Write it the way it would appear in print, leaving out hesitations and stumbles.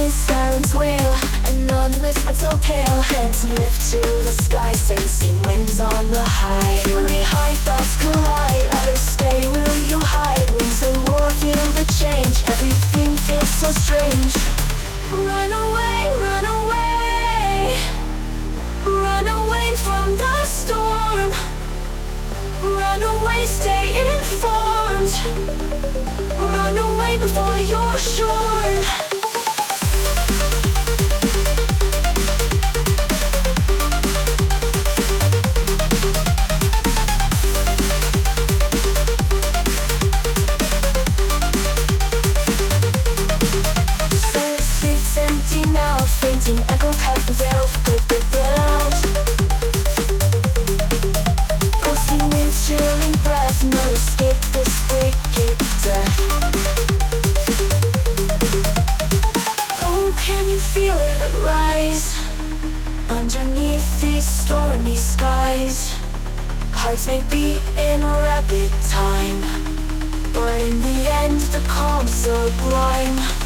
sirens wail, and none whisper so pale. Hands lift to the sky, sensing winds on the high. Fury high thoughts collide, others stay, will you hide? Winds of war, feel the change, everything feels so strange. Run away, run away, run away from the storm. Run away, stay informed. Run away before you're shorn. The streets empty now, fainting echo past the veil. Good ground. Ghostly winds, chilling breath, no escape this wicked death. Oh, can you feel it rise underneath these stormy skies? Hearts may beat in rapid time, but in the end the calm's sublime.